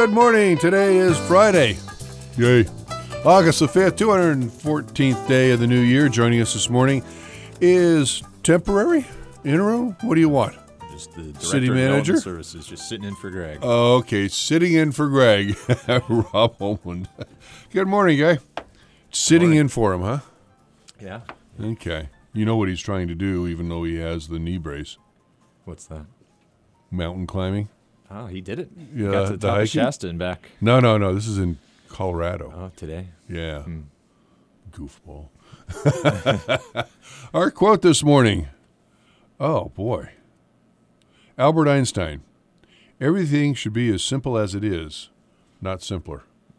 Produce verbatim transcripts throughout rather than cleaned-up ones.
Good morning. Today is Friday. Yay. August the fifth, two hundred fourteenth day of the new year. Joining us this morning is temporary, interim. What do you want? Just the director City of manager? Development Services, just sitting in for Greg. Oh, okay, sitting in for Greg. Rob Holman. Good morning, guy. Sitting Morning. in for him, huh? Yeah. Okay. You know what he's trying to do, even though he has the knee brace. What's that? Mountain climbing. Oh, he did it. Yeah, Got to the the top of hiking? Shasta and back. No, no, no. This is in Colorado. Oh, today. Yeah. Hmm. Goofball. Our quote this morning. Oh, boy. Albert Einstein. Everything should be as simple as it is, not simpler.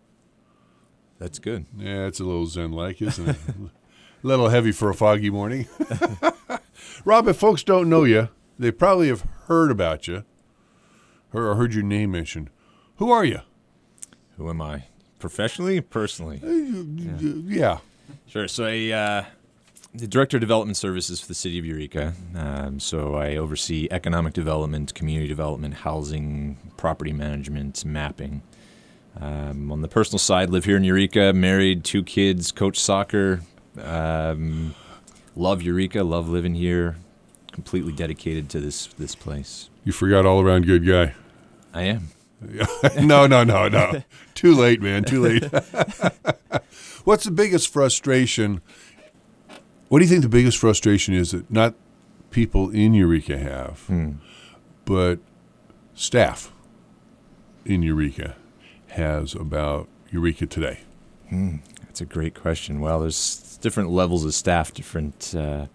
That's good. Yeah, it's a little zen-like, isn't it? A little heavy for a foggy morning. Rob, if folks don't know you, they probably have heard about you or heard your name mentioned. Who are you? Who am I? Professionally, personally? Yeah. yeah. Sure. So I, uh, the Director of Development Services for the City of Eureka. Um, so I oversee economic development, community development, housing, property management, mapping. Um, on the personal side, live here in Eureka, married, two kids, coach soccer. Um, love Eureka, love living here. Completely dedicated to this this place. You forgot all around good guy. I am. no, no, no, no. Too late, man. Too late. What's the biggest frustration? What do you think the biggest frustration is that not people in Eureka have, Hmm. but staff in Eureka has about Eureka today? Hmm. That's a great question. Well, there's different levels of staff, different. Uh,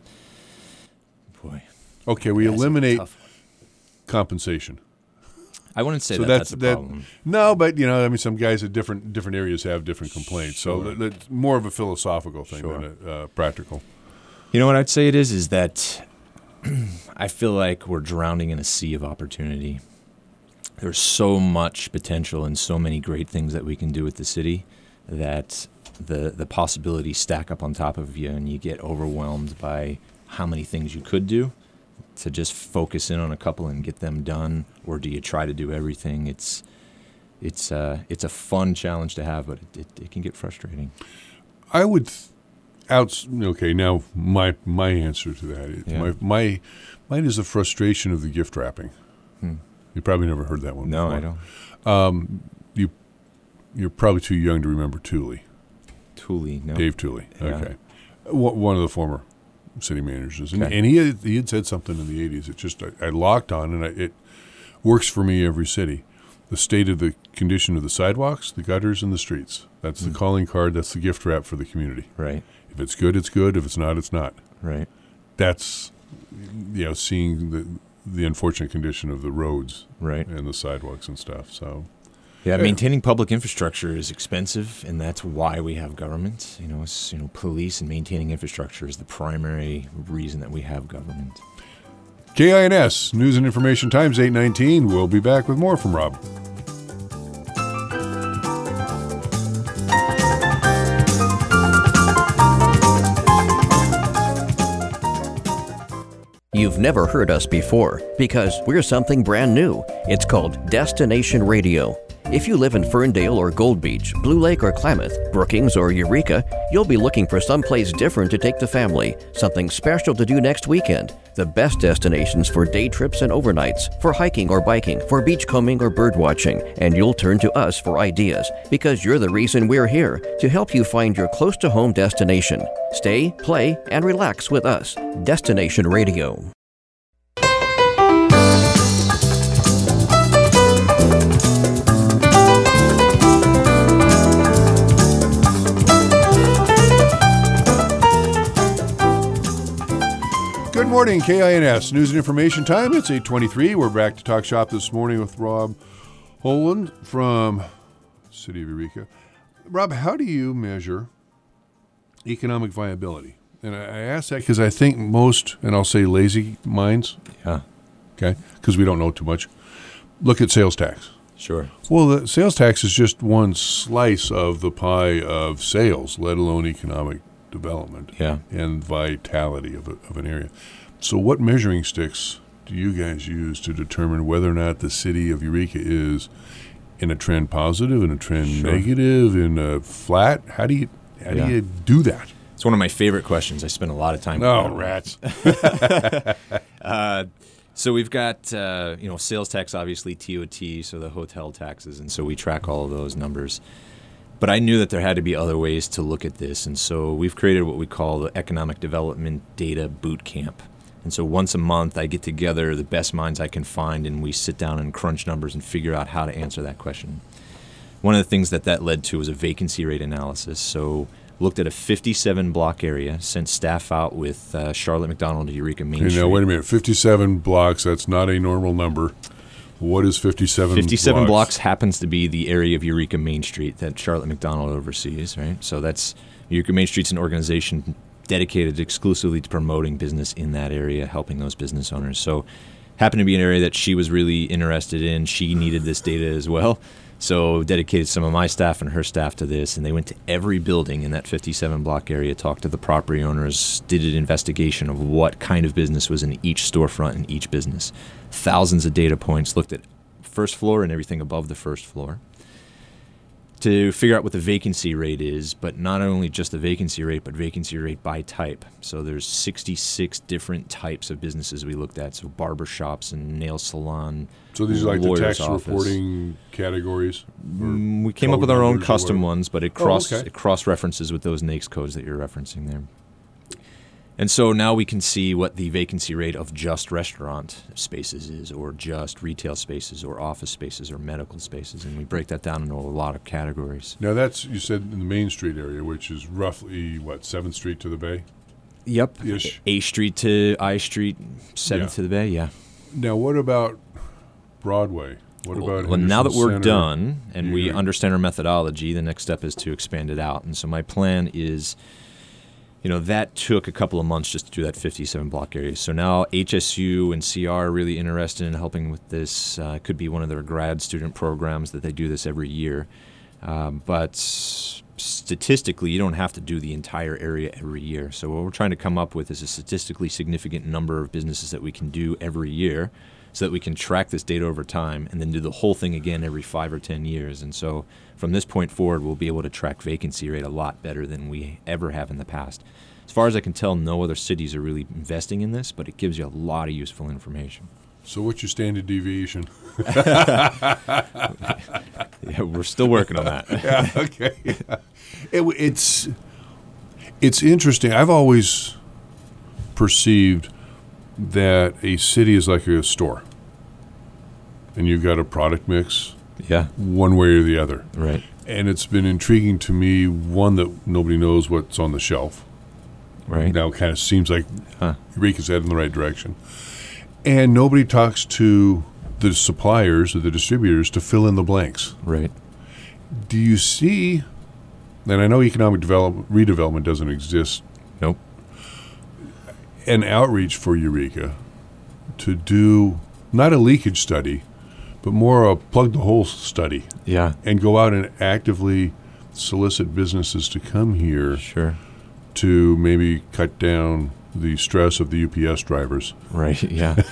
boy. Okay, we That's a eliminate tough one. compensation. I wouldn't say So that that's- that's, a that- problem. No, but you know, I mean, some guys at different different areas have different complaints. Sure. So that- that's more of a philosophical thing Sure. than a uh, practical. You know what I'd say it is? Is that I feel like we're drowning in a sea of opportunity. There's so much potential and so many great things that we can do with the city that the the possibilities stack up on top of you and you get overwhelmed by how many things you could do. To just focus in on a couple and get them done, or do you try to do everything? It's it's uh, it's a fun challenge to have, but it, it, it can get frustrating. I would th- outs. Okay, now my my answer to that is Yeah. my my mine is the frustration of the gift wrapping. Hmm. You probably never heard that one. No, before. I don't. Um, you you're probably too young to remember Tooley, Thule, no. Dave Tooley. Yeah. Okay, w- one of the former city managers, and, Okay. and he had, he had said something in the eighties. It just I, I locked on, and I, it works for me every city. The state of the condition of the sidewalks, the gutters, and the streets. That's the Mm. calling card. That's the gift wrap for the community. Right, If it's good, it's good. If it's not, it's not. right. That's, you know, seeing the the unfortunate condition of the roads Right. and the sidewalks and stuff. So, Yeah, Yeah. maintaining public infrastructure is expensive, and that's why we have government. You know, it's, you know, police and maintaining infrastructure is the primary reason that we have government. K I N S, News and Information Times, eight nineteen. We'll be back with more from Rob. You've never heard us before because we're something brand new. It's called Destination Radio. If you live in Ferndale or Gold Beach, Blue Lake or Klamath, Brookings or Eureka, you'll be looking for someplace different to take the family, something special to do next weekend. The best destinations for day trips and overnights, for hiking or biking, for beachcombing or bird watching, and you'll turn to us for ideas because you're the reason we're here to help you find your close-to-home destination. Stay, play, and relax with us. Destination Radio. Good morning, K I N S, News and Information Time. It's eight twenty-three. We're back to talk shop this morning with Rob Holland from City of Eureka. Rob, how do you measure economic viability? And I I ask that because I think most, and I'll say lazy minds, Yeah, okay, because we don't know too much, look at sales tax. sure. Well, the sales tax is just one slice of the pie of sales, let alone economic development Yeah. and vitality of, a, of an area. So what measuring sticks do you guys use to determine whether or not the city of Eureka is in a trend positive, in a trend Sure. negative, in a flat? How do you how Yeah. do you do that? It's one of my favorite questions. I spend a lot of time. Oh, with rats. uh, so we've got uh, you know sales tax, obviously T O T, so the hotel taxes, and so we track all of those numbers. But I knew that there had to be other ways to look at this, and so we've created what we call the Economic Development Data Boot Camp. And so once a month, I get together the best minds I can find, and we sit down and crunch numbers and figure out how to answer that question. One of the things that that led to was a vacancy rate analysis. So looked at a fifty-seven block area, sent staff out with uh, Charlotte McDonald to Eureka Main Okay, Street. now, wait a minute. fifty-seven blocks, that's not a normal number. What is fifty-seven fifty-seven blocks? blocks happens to be the area of Eureka Main Street that Charlotte McDonald oversees, right? So that's Eureka Main Street's an organization dedicated exclusively to promoting business in that area, helping those business owners. So happened to be an area that she was really interested in. She needed this data as well. So dedicated some of my staff and her staff to this, and they went to every building in that fifty-seven block area, talked to the property owners, did an investigation of what kind of business was in each storefront in each business. Thousands of data points, looked at first floor and everything above the first floor to figure out what the vacancy rate is, but not only just the vacancy rate, but vacancy rate by type. So there's sixty-six different types of businesses we looked at, so barber shops and nail salon. So these are like the lawyer's tax office. reporting categories? Or Mm, we came up code with our own numbers or custom whatever? ones, but it Oh, cross okay. it cross references with those NAICS codes that you're referencing there. And so now we can see what the vacancy rate of just restaurant spaces is, or just retail spaces, or office spaces, or medical spaces, and we break that down into a lot of categories. Now, that's, you said, in the Main Street area, which is roughly, what, seventh Street to the Bay? Yep. Ish. A Street to I Street, seventh Yeah. to the Bay, yeah. Now, what about Broadway? What about Well, now that Henderson we're Center? done and we Yeah. understand our methodology, the next step is to expand it out. And so my plan is, you know, that took a couple of months just to do that fifty-seven block area. So now H S U and C R are really interested in helping with this. Uh, it could be one of their grad student programs that they do this every year. Um, but statistically, you don't have to do the entire area every year. So what we're trying to come up with is a statistically significant number of businesses that we can do every year so that we can track this data over time and then do the whole thing again every five or ten years. And so from this point forward, we'll be able to track vacancy rate a lot better than we ever have in the past. As far as I can tell, no other cities are really investing in this, but it gives you a lot of useful information. So what's your standard deviation? Yeah, we're still working on that. Yeah, okay. It, it's it's interesting. I've always perceived that a city is like a store, and you've got a product mix Yeah, one way or the other. right. And it's been intriguing to me, one, that nobody knows what's on the shelf. Right. Now it kind of seems like Huh. Eureka's headed in the right direction. And nobody talks to the suppliers or the distributors to fill in the blanks. Right. Do you see, and I know economic development, redevelopment doesn't exist, Nope. an outreach for Eureka to do not a leakage study, but more a plug the hole study, Yeah, and go out and actively solicit businesses to come here sure. to maybe cut down the stress of the U P S drivers. Right, yeah.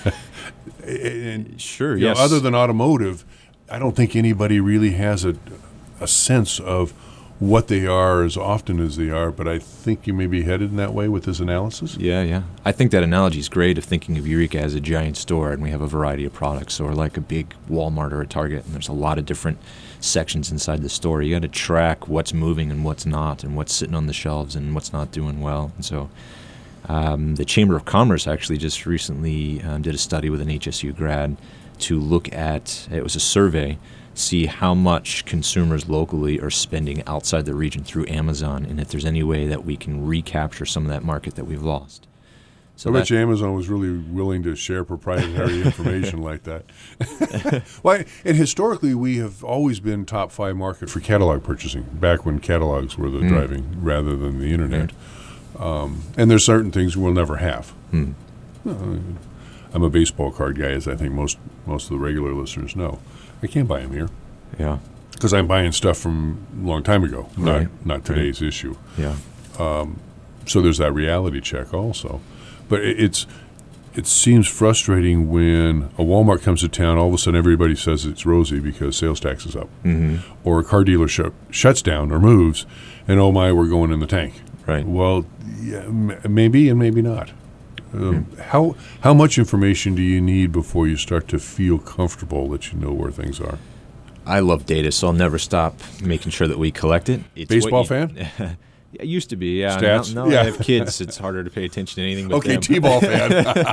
And Sure, you know, yes. other than automotive, I don't think anybody really has a a sense of what they are as often as they are, but I think you may be headed in that way with this analysis. Yeah, yeah. I think that analogy is great of thinking of Eureka as a giant store, and we have a variety of products. So we're like a big Walmart or a Target, and there's a lot of different sections inside the store. You got to track what's moving and what's not, and what's sitting on the shelves and what's not doing well. And so um, the Chamber of Commerce actually just recently um, did a study with an H S U grad to look at, it was a survey, see how much consumers locally are spending outside the region through Amazon, and if there's any way that we can recapture some of that market that we've lost. So I bet that- you Amazon was really willing to share proprietary information like that. Why? And historically, we have always been top five market for catalog purchasing, back when catalogs were the Mm. driving rather than the internet. Um, and there's certain things we'll never have. Hmm. Uh, I'm a baseball card guy, as I think most most of the regular listeners know. I can't buy them here Yeah, because I'm buying stuff from a long time ago, not Right. not today's issue. yeah, So there's that reality check also. But it, it's it seems frustrating when a Walmart comes to town, all of a sudden everybody says it's rosy because sales tax is up. Mm-hmm. Or a car dealership shuts down or moves, and oh my, we're going in the tank. Right. Well, yeah, m- maybe and maybe not. Um, Mm-hmm. How how much information do you need before you start to feel comfortable that you know where things are? I love data, so I'll never stop making sure that we collect it. It's Baseball what you- fan? I used to be, yeah. Stats? Now, now Yeah. I have kids. It's harder to pay attention to anything but Okay, them. T-ball fan.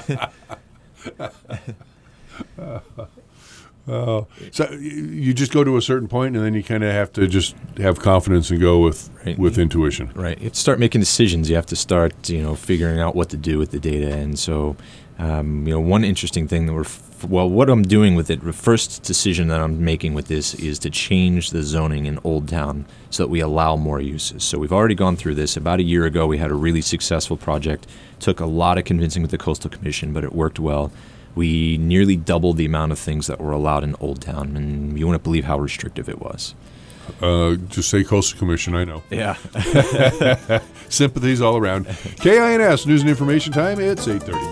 Uh, so y- you just go to a certain point, and then you kind of have to just have confidence and go with Right. with intuition. Right. You have to start making decisions. You have to start, you know, figuring out what to do with the data. And so, um, you know, one interesting thing that we're, f- well, what I'm doing with it, the first decision that I'm making with this is to change the zoning in Old Town so that we allow more uses. So we've already gone through this. About a year ago, we had a really successful project. Took a lot of convincing with the Coastal Commission, but it worked well. We nearly doubled the amount of things that were allowed in Old Town, and you wouldn't believe how restrictive it was. Uh, just say Coastal Commission, I know. Yeah. Sympathies all around. K I N S, News and Information Time, it's eight thirty.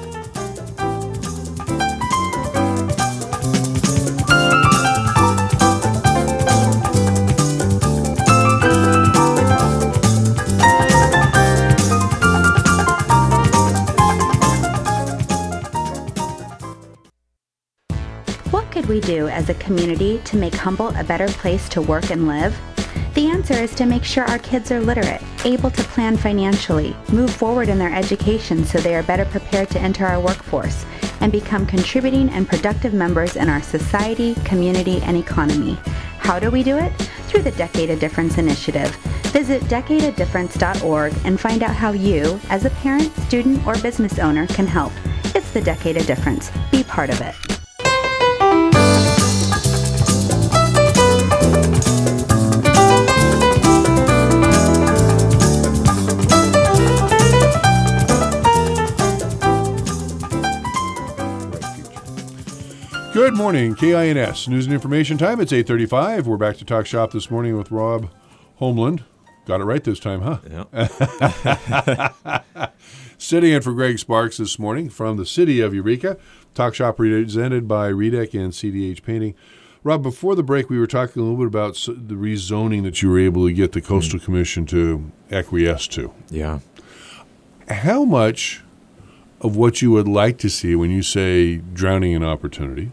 What could we do as a community to make Humboldt a better place to work and live? The answer is to make sure our kids are literate, able to plan financially, move forward in their education so they are better prepared to enter our workforce, and become contributing and productive members in our society, community, and economy. How do we do it? Through the Decade of Difference initiative. Visit decade of difference dot org and find out how you, as a parent, student, or business owner, can help. It's the Decade of Difference. Be part of it. Good morning, K I N S, News and Information Time. It's eight thirty-five. We're back to Talk Shop this morning with Rob Homeland. Got it right this time, huh? Yeah. Sitting in for Greg Sparks this morning from the city of Eureka. Talk Shop presented by Redec and C D H Painting. Rob, before the break, we were talking a little bit about s- the rezoning that you were able to get the Coastal mm. Commission to acquiesce to. Yeah. How much of what you would like to see when you say drowning in opportunity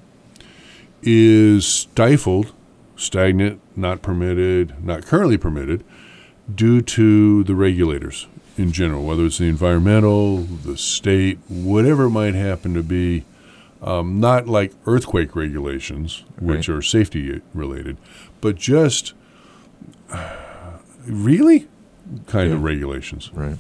is stifled, stagnant, not permitted, not currently permitted, due to the regulators in general, whether it's the environmental, the state, whatever it might happen to be, um, not like earthquake regulations, which right. are safety related, but just uh, really kind yeah. of regulations. Right.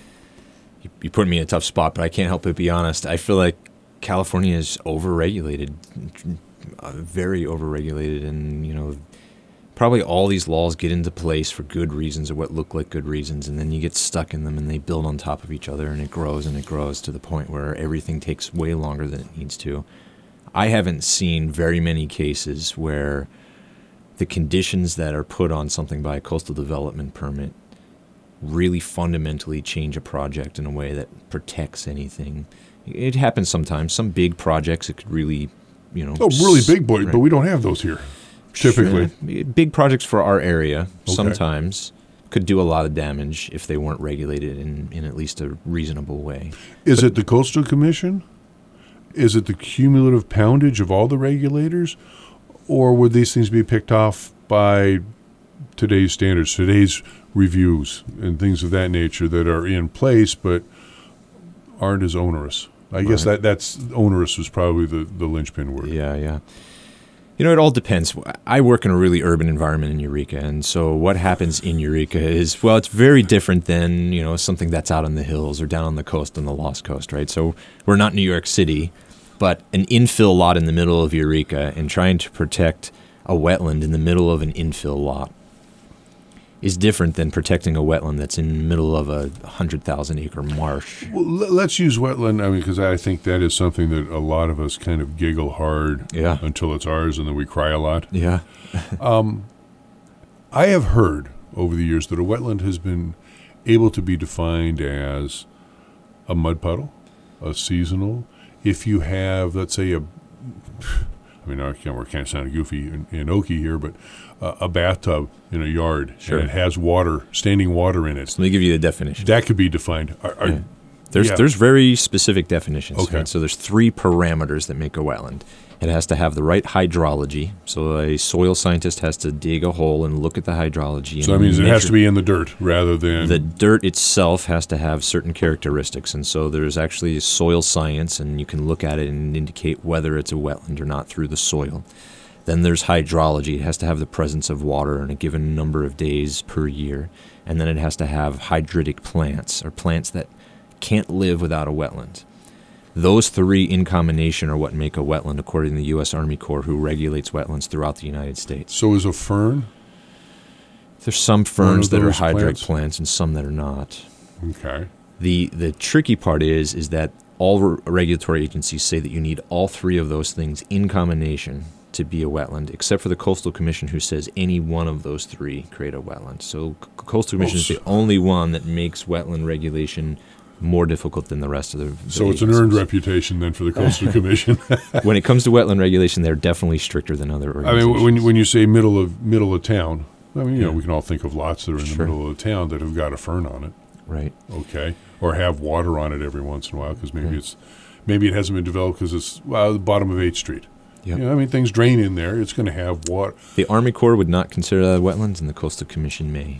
You, you put me in a tough spot, but I can't help but be honest. I feel like California is overregulated, uh, very overregulated, and, you know, probably all these laws get into place for good reasons or what look like good reasons, and then you get stuck in them and they build on top of each other, and it grows and it grows to the point where everything takes way longer than it needs to. I haven't seen very many cases where the conditions that are put on something by a coastal development permit really fundamentally change a project in a way that protects anything. It happens sometimes. Some big projects, it could really, you know... Oh, really big boys, right. but we don't have those here. Typically. Sure. Big projects for our area okay. sometimes could do a lot of damage if they weren't regulated in, in at least a reasonable way. Is but, it the Coastal Commission? Is it the cumulative poundage of all the regulators? Or would these things be picked off by today's standards, today's reviews, and things of that nature that are in place but aren't as onerous? I right. guess that that's onerous was probably the, the linchpin word. Yeah, yeah. You know, it all depends. I work in a really urban environment in Eureka, and so what happens in Eureka is, well, it's very different than, you know, something that's out in the hills or down on the coast on the Lost Coast, right? So we're not New York City, but an infill lot in the middle of Eureka and trying to protect a wetland in the middle of an infill lot is different than protecting a wetland that's in the middle of a one hundred thousand acre marsh. Well, let's use wetland, I mean, because I think that is something that a lot of us kind of giggle hard yeah. until it's ours, and then we cry a lot. Yeah. um, I have heard over the years that a wetland has been able to be defined as a mud puddle, a seasonal. If you have, let's say, a, I mean, I can't, we're kind of sounding goofy and, and oaky here, but uh, a bathtub in a yard, sure. and it has water, standing water in it. So let me give you the definition. That could be defined. Are, are, yeah. There's yeah. there's very specific definitions. Okay. Right? So there's three parameters that make a wetland. It has to have the right hydrology. So a soil scientist has to dig a hole and look at the hydrology. So that means it has to be in the dirt rather than... The dirt itself has to have certain characteristics. And so there's actually soil science, and you can look at it and indicate whether it's a wetland or not through the soil. Then there's hydrology. It has to have the presence of water in a given number of days per year. And then it has to have hydritic plants, or plants that can't live without a wetland. Those three in combination are what make a wetland, according to the U S Army Corps, who regulates wetlands throughout the United States. So is a fern? There's some ferns that are those hydric plants? plants and some that are not. Okay. The the tricky part is is that all re- regulatory agencies say that you need all three of those things in combination to be a wetland, except for the Coastal Commission, who says any one of those three create a wetland. So C- Coastal Commission Oh, is so- the only one that makes wetland regulation more difficult than the rest of the, the So it's an agencies. earned reputation then for the Coastal Commission. When it comes to wetland regulation, they're definitely stricter than other I organizations. mean, when when you say middle of middle of town, I mean, you know, Yeah. we can all think of lots that are in Sure. the middle of the town that have got a fern on it, Right. okay, or have water on it every once in a while because maybe Right. it's maybe it hasn't been developed because it's well the bottom of eighth Street. Yep. You know, I mean, things drain in there. It's going to have water. The Army Corps would not consider that wetlands, and the Coastal Commission may.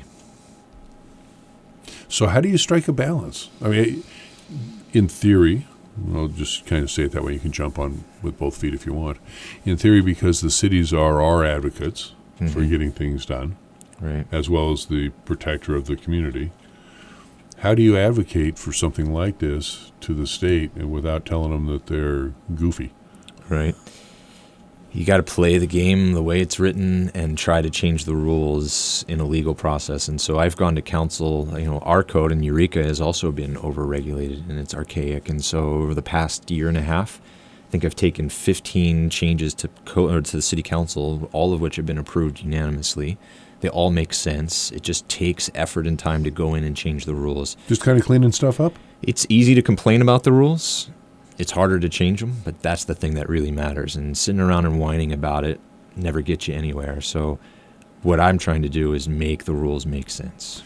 So how do you strike a balance? I mean, in theory, I'll just kind of say it that way. You can jump on with both feet if you want. In theory, because the cities are our advocates Mm-hmm. for getting things done, Right. as well as the protector of the community. How do you advocate for something like this to the state and without telling them that they're goofy? Right. You got to play the game the way it's written and try to change the rules in a legal process. And so I've gone to council. You know, our code in Eureka has also been overregulated and it's archaic. And so over the past year and a half, I think I've taken fifteen changes to co- or to the city council, all of which have been approved unanimously. They all make sense. It just takes effort and time to go in and change the rules. Just kind of cleaning stuff up? It's easy to complain about the rules. It's harder to change them, but that's the thing that really matters. And sitting around and whining about it never gets you anywhere. So what I'm trying to do is make the rules make sense.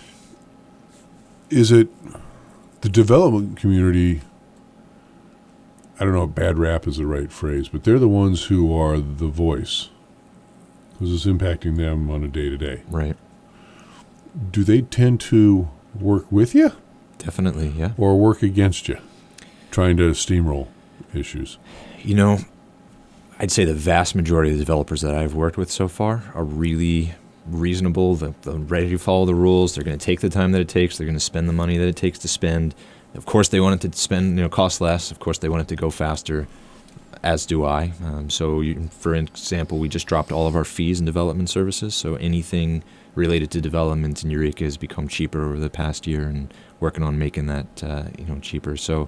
Is it the development community? I don't know if bad rap is the right phrase, but they're the ones who are the voice because it's impacting them on a day-to-day. Right. Do they tend to work with you Definitely, yeah. or work against you, trying to steamroll issues? You know, I'd say the vast majority of the developers that I've worked with so far are really reasonable. They're, they're ready to follow the rules. They're going to take the time that it takes. They're going to spend the money that it takes to spend. Of course, they want it to spend, you know, cost less. Of course, they want it to go faster, as do I. Um, so, you, for example, we just dropped all of our fees and development services. So anything related to development in Eureka has become cheaper over the past year, and working on making that, uh, you know, cheaper. So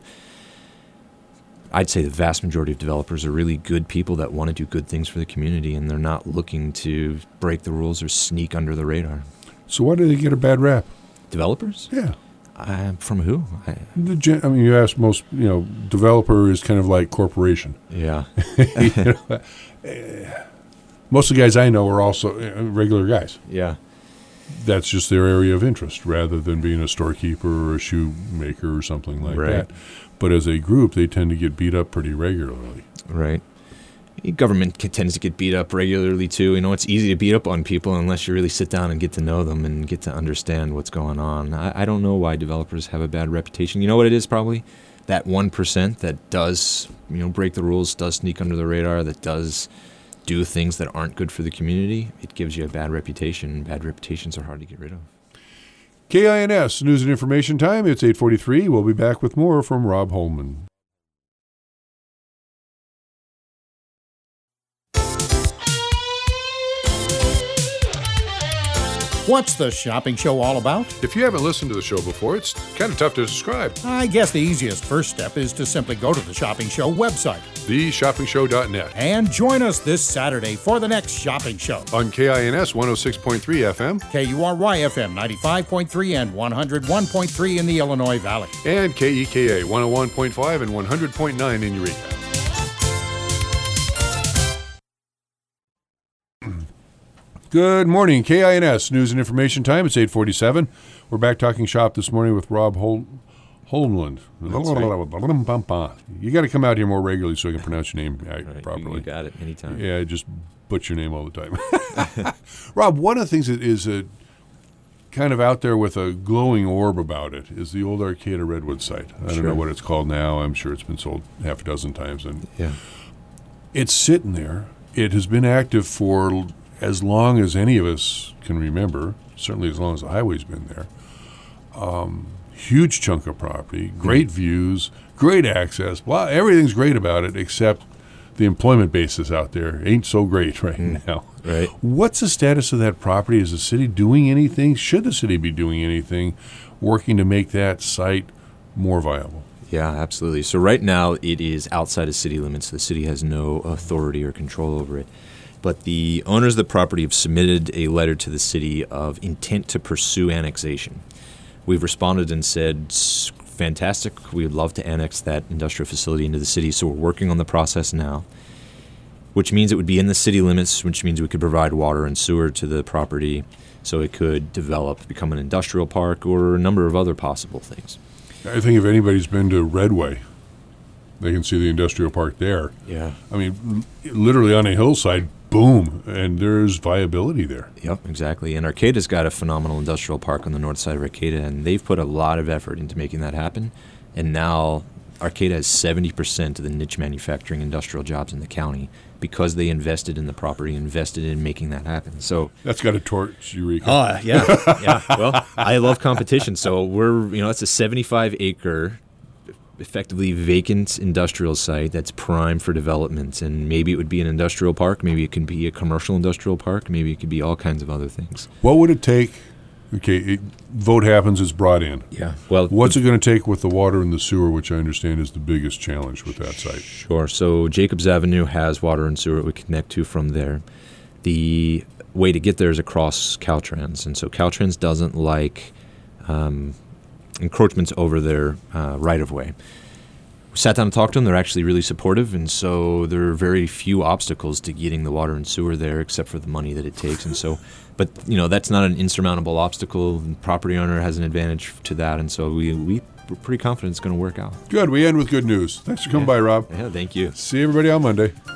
I'd say the vast majority of developers are really good people that want to do good things for the community, and they're not looking to break the rules or sneak under the radar. So why do they get a bad rap? Developers? Yeah. Uh, from who? I, The gen- I mean, you ask most, you know, developer is kind of like corporation. yeah. You know, uh, most of the guys I know are also uh, regular guys. Yeah. That's just their area of interest rather than being a storekeeper or a shoemaker or something like Right. that. But as a group, they tend to get beat up pretty regularly. Right. Government c- tends to get beat up regularly, too. You know, it's easy to beat up on people unless you really sit down and get to know them and get to understand what's going on. I, I don't know why developers have a bad reputation. You know what it is, probably? That one percent that does, you know, break the rules, does sneak under the radar, that does do things that aren't good for the community. It gives you a bad reputation. Bad reputations are hard to get rid of. K I N S News and Information Time. It's eight forty-three. We'll be back with more from Rob Holman. What's the shopping show all about? If you haven't listened to the show before, it's kind of tough to describe. I guess the easiest first step is to simply go to the Shopping Show website. the shopping show dot net. And join us this Saturday for the next Shopping Show. On K I N S one oh six point three F M. K U R Y F M ninety-five point three and one oh one point three in the Illinois Valley. And K E K A one oh one point five and one hundred point nine in Eureka. Good morning, K I N S News and Information Time. It's eight forty-seven. We're back talking shop this morning with Rob Hol- Holmland. Right. You got to come out here more regularly so I can pronounce your name right, properly. You got it anytime. Yeah, I just butcher your name all the time. Rob, one of the things that is a kind of out there with a glowing orb about it is the old Arcata Redwood site. I don't Sure. know what it's called now. I'm sure it's been sold half a dozen times. And Yeah. it's sitting there. It has been active for as long as any of us can remember, certainly as long as the highway's been there. Um, huge chunk of property, great views, great access. Blah, everything's great about it, except the employment basis out there ain't so great right Mm. now. Right. What's the status of that property? Is the city doing anything? Should the city be doing anything, working to make that site more viable? Yeah, absolutely. So right now it is outside of city limits. The city has no authority or control over it. But the owners of the property have submitted a letter to the city of intent to pursue annexation. We've responded and said, fantastic, we would love to annex that industrial facility into the city, so we're working on the process now, which means it would be in the city limits, which means we could provide water and sewer to the property, so it could develop, become an industrial park, or a number of other possible things. I think if anybody's been to Redway, they can see the industrial park there. Yeah. I mean, literally on a hillside, boom, and there's viability there. Yep, exactly. And Arcata's got a phenomenal industrial park on the north side of Arcata, and they've put a lot of effort into making that happen. And now Arcata has seventy percent of the niche manufacturing industrial jobs in the county because they invested in the property, invested in making that happen. So That's got a torch, Eureka. Oh, yeah. yeah. Well, I love competition. So we're, you know, it's a seventy-five acre effectively vacant industrial site that's prime for development, and maybe it would be an industrial park, maybe it can be a commercial industrial park, maybe it could be all kinds of other things. What would it take? Okay, it, vote happens, it's brought in. Yeah. Well, What's it going to take with the water and the sewer, which I understand is the biggest challenge with that site? Sure. So Jacobs Avenue has water and sewer we connect to from there. The way to get there is across Caltrans, and so Caltrans doesn't like um, encroachments over their uh, right-of-way. We sat down and talked to them. They're actually really supportive, and so there are very few obstacles to getting the water and sewer there except for the money that it takes. And so, but, you know, that's not an insurmountable obstacle. The property owner has an advantage to that, and so we, we, we're pretty confident it's going to work out. Good. We end with good news. Thanks for coming by, Rob. Yeah, thank you. See everybody on Monday.